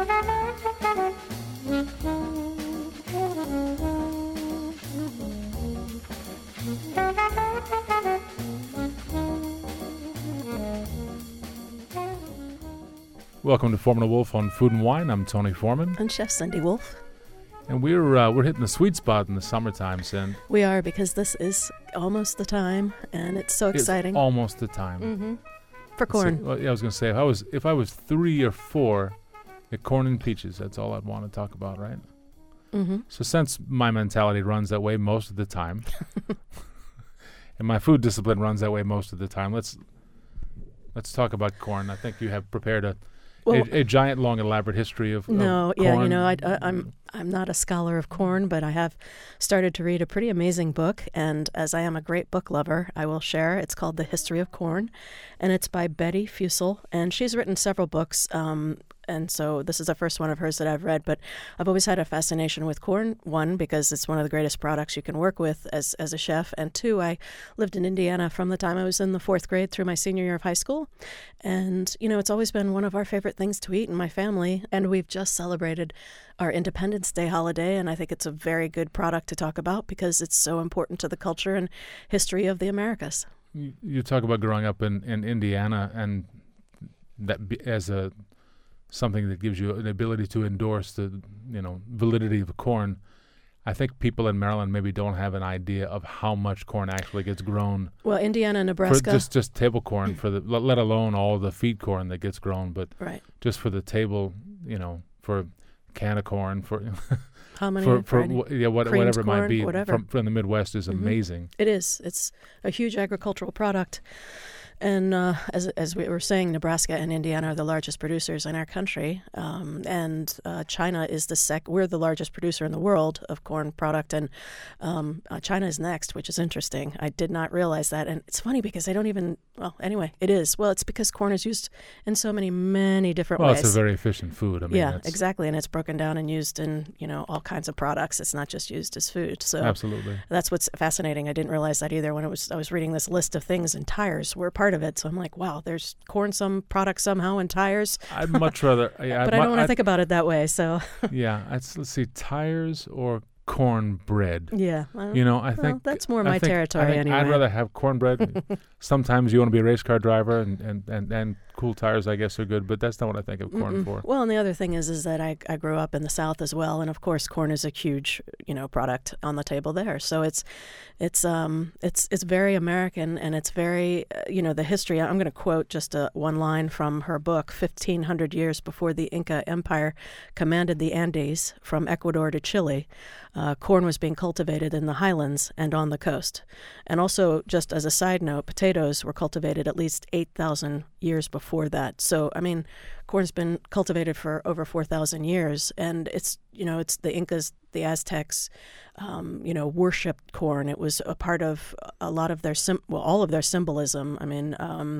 Welcome to Foreman & Wolf on Food and Wine. I'm Tony Foreman. And Chef Cindy Wolf. And we're hitting the sweet spot in the summertime, Cindy. We are, because this is almost the time, and it's so exciting. It's almost the time. Mm-hmm. For corn. I was going to say, if I was 3 or 4, corn and peaches, that's all I'd want to talk about, right? Mm-hmm. So since my mentality runs that way most of the time, and my food discipline runs that way most of the time, let's talk about corn. I think you have prepared a giant, long, elaborate history of corn. I'm not a scholar of corn, but I have started to read a pretty amazing book, and as I am a great book lover, I will share. It's called The History of Corn, and it's by Betty Fussell, and she's written several books, and so this is the first one of hers that I've read, but I've always had a fascination with corn. One, because it's one of the greatest products you can work with as a chef, and two, I lived in Indiana from the time I was in the 4th grade through my senior year of high school, and, it's always been one of our favorite things to eat in my family, and we've just celebrated our Independence Day holiday, and I think it's a very good product to talk about because it's so important to the culture and history of the Americas. You talk about growing up in Indiana, and that as something that gives you an ability to endorse the validity of corn. I think people in Maryland maybe don't have an idea of how much corn actually gets grown. Well, Indiana and Nebraska. For just table corn, let alone all the feed corn that gets grown, but right. Just for the table, for can of corn, for how many whatever it might be whatever. From the Midwest is amazing. It is. It's a huge agricultural product. And as we were saying, Nebraska and Indiana are the largest producers in our country, and China is we're the largest producer in the world of corn product, and China is next, which is interesting. I did not realize that, and it's funny because I don't even. Well, anyway, it is. Well, it's because corn is used in so many different ways. Well, it's a very efficient food. I mean, yeah, exactly, and it's broken down and used in all kinds of products. It's not just used as food. So absolutely, that's what's fascinating. I didn't realize that either when I was reading this list of things, and tires were part of it. So I'm like, wow, there's corn, some product somehow in tires. I'd much rather. Yeah, but I don't want to think about it that way. So yeah, let's see, tires or cornbread. Yeah, I think that's more my territory anyway. I'd rather have cornbread. Sometimes you want to be a race car driver, and cool tires, I guess, are good, but that's not what I think of corn for. Well, and the other thing is that I grew up in the South as well, and of course, corn is a huge product on the table there. So it's very American, and it's very the history. I'm going to quote just one line from her book. 1,500 years before the Inca Empire commanded the Andes from Ecuador to Chile, corn was being cultivated in the highlands and on the coast. And also, just as a side note, potatoes were cultivated at least 8,000 years before that. So, I mean, corn's been cultivated for over 4,000 years, and it's the Incas, the Aztecs, worshipped corn. It was a part of a lot of their all of their symbolism. I mean,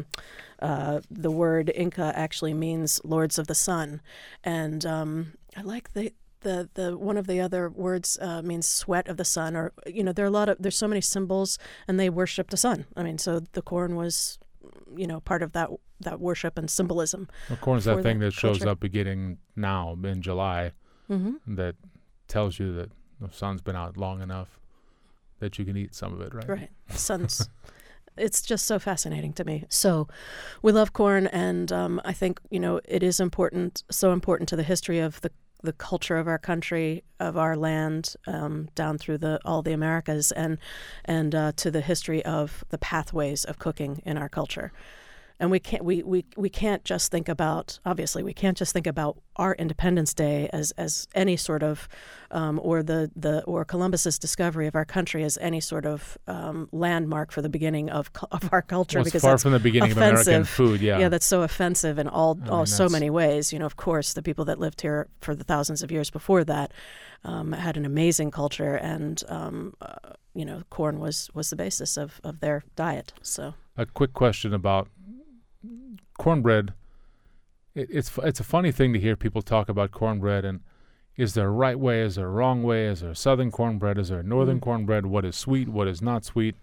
the word Inca actually means lords of the sun, and I like the one of the other words means sweat of the sun, or there's so many symbols, and they worship the sun. I mean, so the corn was part of that worship and symbolism. Well, corn is that thing that shows up beginning now in July, that tells you that the sun's been out long enough that you can eat some of it, right? Right. Sun's. It's just so fascinating to me. So we love corn, and I think it is so important to the history of the culture of our country, of our land, down through all the Americas, and to the history of the pathways of cooking in our culture. And we can't just think about, obviously, we can't just think about our Independence Day as any sort of, or Columbus's discovery of our country as any sort of landmark for the beginning of our culture. Well, because far that's from the beginning offensive. of American food, yeah. Yeah, that's so offensive in so many ways. Of course, the people that lived here for the thousands of years before that had an amazing culture, and corn was the basis of their diet. So, a quick question about cornbread. It's a funny thing to hear people talk about cornbread, and is there a right way, is there a wrong way, is there a southern cornbread, is there a northern cornbread, what is sweet, what is not sweet?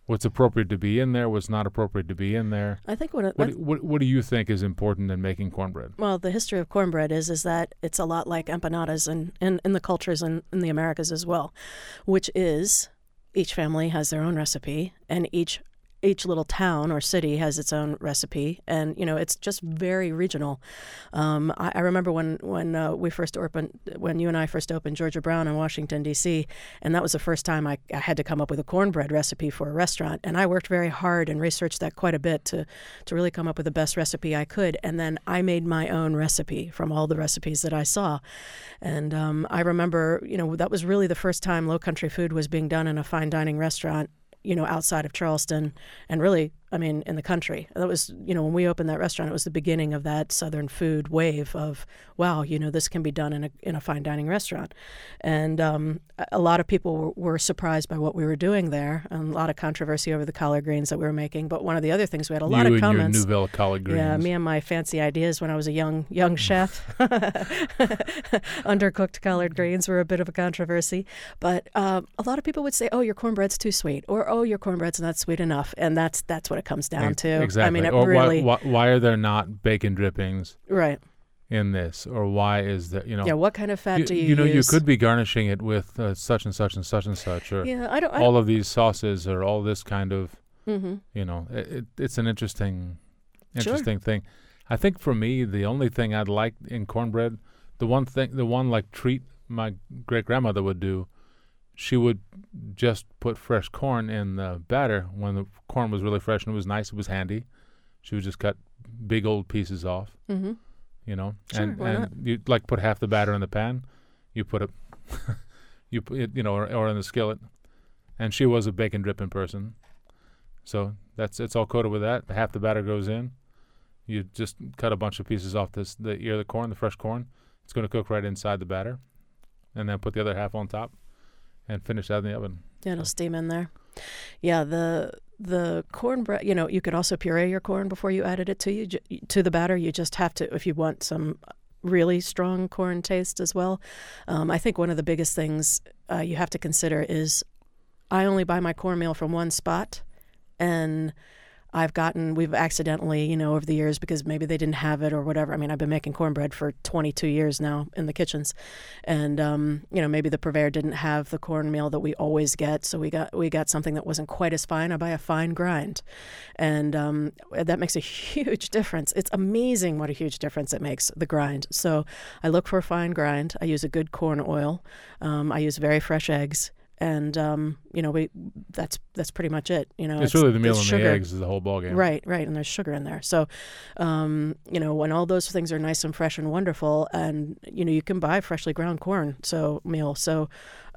what's appropriate to be in there, what's not appropriate to be in there. I think What do you think is important in making cornbread? well, the history of cornbread is that it's a lot like empanadas in the cultures in the Americas as well, which is each family has their own recipe, and each little town or city has its own recipe, and it's just very regional. I remember when you and I first opened Georgia Brown in Washington D.C., and that was the first time I had to come up with a cornbread recipe for a restaurant, and I worked very hard and researched that quite a bit to really come up with the best recipe I could, and then I made my own recipe from all the recipes that I saw, and I remember that was really the first time Low Country food was being done in a fine dining restaurant, outside of Charleston, and really, in the country. That was, when we opened that restaurant, it was the beginning of that Southern food wave of, wow, this can be done in a fine dining restaurant. And a lot of people were surprised by what we were doing there, and a lot of controversy over the collard greens that we were making. But one of the other things, we had a lot of comments. You and your Nouvelle collard greens. Yeah, me and my fancy ideas when I was a young chef. Undercooked collard greens were a bit of a controversy. But a lot of people would say, oh, your cornbread's too sweet, or oh, your cornbread's not sweet enough. And that's what it comes down to. Exactly. Or really, why are there not bacon drippings right in this? Or why is that, Yeah, what kind of fat do you use? You could be garnishing it with such and such and such and such, or all of these sauces, or all this kind of, it's an interesting thing. I think for me, the only thing I'd like in cornbread, the one treat my great-grandmother would do, she would just put fresh corn in the batter when the corn was really fresh and it was nice, it was handy. She would just cut big old pieces off, Sure, and you put half the batter in the pan, you put it, or in the skillet. And she was a bacon dripping person, so it's all coated with that. Half the batter goes in. You just cut a bunch of pieces off the ear of the corn, the fresh corn. It's going to cook right inside the batter, and then put the other half on top. And finish that in the oven. Yeah, it'll steam in there. Yeah, the cornbread. You could also puree your corn before you added it to the batter. You just have to, if you want some really strong corn taste as well. I think one of the biggest things you have to consider is I only buy my cornmeal from one spot, and we've accidentally, over the years, because maybe they didn't have it or whatever. I've been making cornbread for 22 years now in the kitchens. And, maybe the purveyor didn't have the cornmeal that we always get. So we got something that wasn't quite as fine. I buy a fine grind. And that makes a huge difference. It's amazing what a huge difference it makes, the grind. So I look for a fine grind. I use a good corn oil. I use very fresh eggs. And that's pretty much it. It's really the meal and the eggs is the whole ballgame. Right, and there's sugar in there. So, when all those things are nice and fresh and wonderful, and you can buy freshly ground corn meal. So,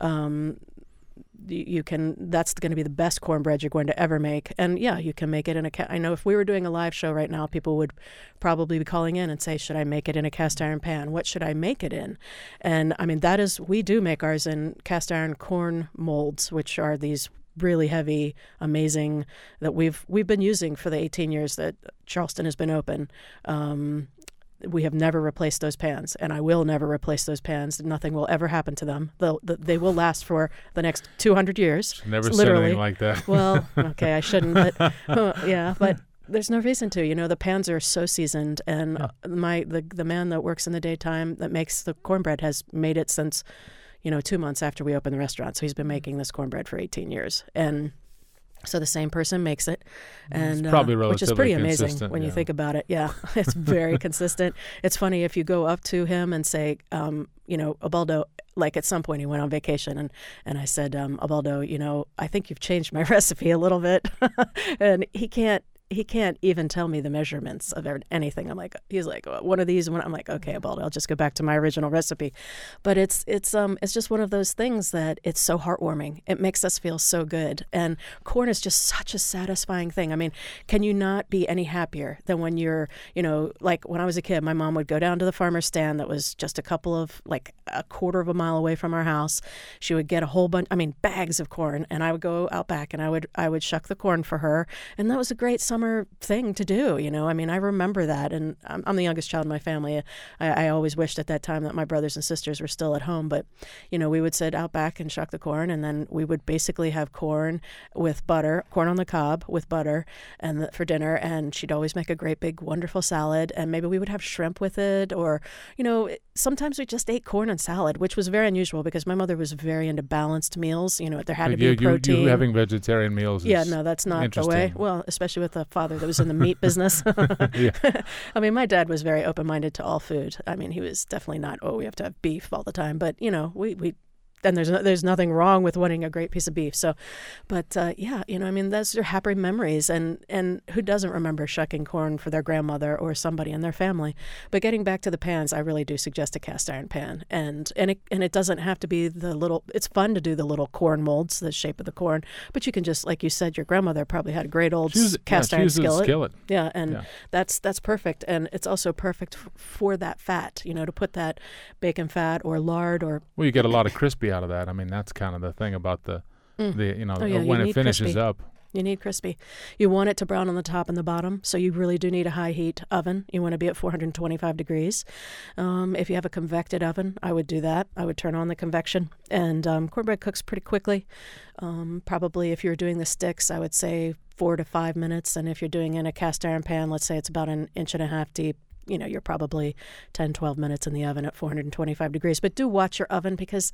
you can. That's going to be the best cornbread you're going to ever make. And yeah, you can make it in I know if we were doing a live show right now, people would probably be calling in and say, should I make it in a cast iron pan? What should I make it in? And we do make ours in cast iron corn molds, which are these really heavy, amazing, that we've been using for the 18 years that Charleston has been open. We have never replaced those pans, and I will never replace those pans. Nothing will ever happen to them. They will last for the next 200 years. Never literally. Said anything like that. Well, okay, I shouldn't, but but there's no reason to. The pans are so seasoned, and the man that works in the daytime that makes the cornbread has made it since 2 months after we opened the restaurant. So he's been making this cornbread for 18 years, and so the same person makes it, and it's probably which is pretty amazing when you think about it. Yeah, it's very consistent. It's funny if you go up to him and say, Ubaldo, like at some point he went on vacation, and I said, Ubaldo, I think you've changed my recipe a little bit, and he can't even tell me the measurements of anything. He's like, one of these, I'm like, okay, Ubaldo, I'll just go back to my original recipe. But it's just one of those things that it's so heartwarming. It makes us feel so good. And corn is just such a satisfying thing. Can you not be any happier than when you're, like when I was a kid, my mom would go down to the farmer's stand that was just a quarter of a mile away from our house. She would get a whole bunch, bags of corn, and I would go out back and I would shuck the corn for her. And that was a great summer summer thing to do. I mean, I remember that, and I'm the youngest child in my family. I always wished at that time that my brothers and sisters were still at home, but we would sit out back and shuck the corn, and then we would basically have corn with butter, corn on the cob with butter, and for dinner. And she'd always make a great big wonderful salad, and maybe we would have shrimp with it, or sometimes we just ate corn and salad, which was very unusual because my mother was very into balanced meals. There had to be protein. You having vegetarian meals is no, that's not the way. Well, especially with a father that was in the meat business. Yeah. I mean, my dad was very open-minded to all food. I mean, he was definitely not, we have to have beef all the time. But, we and there's nothing wrong with wanting a great piece of beef. So, but I mean, those are happy memories, and who doesn't remember shucking corn for their grandmother or somebody in their family? But getting back to the pans, I really do suggest a cast iron pan, and it doesn't have to be the little. It's fun to do the little corn molds, the shape of the corn, but you can just, like you said, your grandmother probably had a great old cast iron skillet. Yeah, and that's perfect, and it's also perfect for that fat. To put that bacon fat or lard or. Well, you get a lot of crispy out of that. I mean, that's kind of the thing about when it finishes crispy. up. You need crispy. You want it to brown on the top and the bottom, so you really do need a high heat oven. You want to be at 425 degrees. If you have a convected oven, I would do that. I would turn on the convection, and cornbread cooks pretty quickly. Probably if you're doing the sticks, I would say 4 to 5 minutes, and if you're doing in a cast iron pan, let's say it's about 1.5 inches deep, you're probably 10, 12 minutes in the oven at 425 degrees. But do watch your oven because,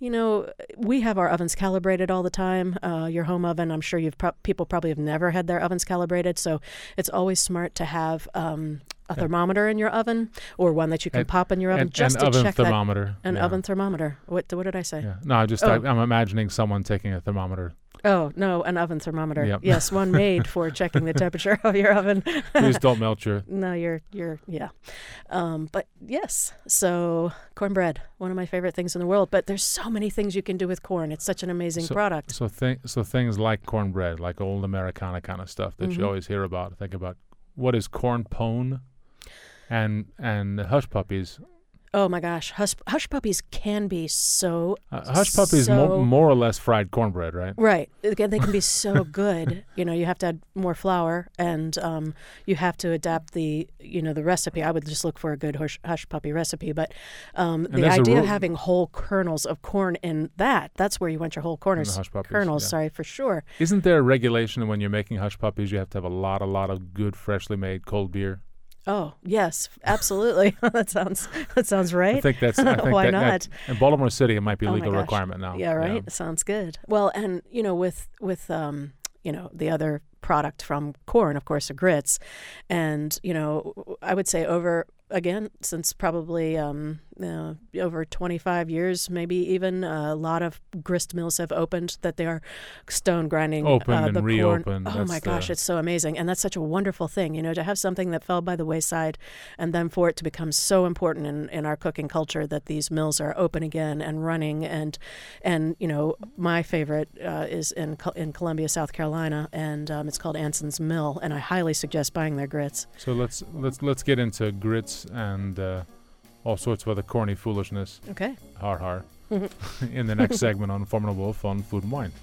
we have our ovens calibrated all the time. Your home oven, I'm sure people probably have never had their ovens calibrated. So it's always smart to have a thermometer in your oven, or one that you can pop in your oven just to check thermometer. An oven thermometer. What did I say? Yeah. No, I'm imagining someone taking a thermometer. Oh, no, an oven thermometer. Yep. Yes, one made for checking the temperature of your oven. Please don't melt your... No, yeah. But yes, so cornbread, one of my favorite things in the world. But there's so many things you can do with corn. It's such an amazing product. So things like cornbread, like old Americana kind of stuff that you always hear about. Think about, what is corn pone and hush puppies. Oh my gosh, hush puppies can be so. Hush puppies more or less fried cornbread, right? Right. Again, they can be so good. You have to add more flour, and you have to adapt the recipe. I would just look for a good hush puppy recipe. But the idea of having whole kernels of corn in that's where you want your whole kernels. Yeah. Sorry, for sure. Isn't there a regulation when you're making hush puppies? You have to have a lot of good, freshly made cold beer. Oh, yes, absolutely. That sounds right. I think why not? In Baltimore City, it might be a legal requirement now. Yeah, right. Yeah. Sounds good. Well, and with the other product from corn, of course, are grits, and I would say since probably over 25 years, maybe even, a lot of grist mills have opened that they are stone grinding and the reopened. corn. Oh my gosh, it's so amazing, and that's such a wonderful thing, to have something that fell by the wayside, and then for it to become so important in our cooking culture that these mills are open again and running, and my favorite is in Columbia, South Carolina, and it's called Anson's Mill, and I highly suggest buying their grits. So let's get into grits and all sorts of other corny foolishness. Okay. Har. In the next segment on Formula Wolf on Food and Wine.